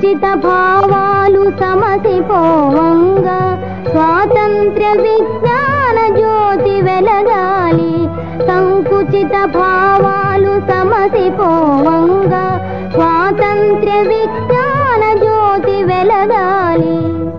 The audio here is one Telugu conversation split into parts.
సంకుచిత భావాలు సమసిపోవంగా స్వాతంత్ర్య విజ్ఞాన జ్యోతి వెలగాలి. సంకుచిత భావాలు సమసిపోవంగా స్వాతంత్ర్య విజ్ఞాన జ్యోతి వెలగాలి.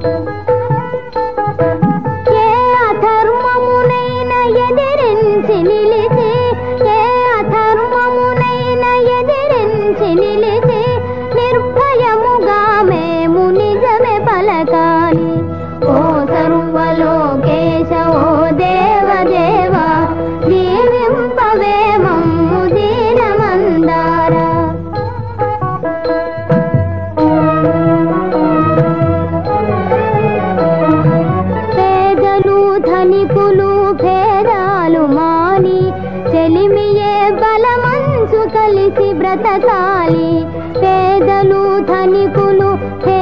ఏ అధర్మమునైనా ఎదిరించి నిలిచి, ఏ అధర్మమునైనా ఎదిరించి నిలిచి నిర్భయముగా మేము నిజమే పలకాలి. ఓ సర్వలోకేశ ఓ దేవదేవ దీవింపవే మమ్ము దీనమందార. పేదలు ధనికులు భేదాలు మాని చెలిమియే బలమంచు కలిసి బ్రతకాలి. పేదలు ధనికులు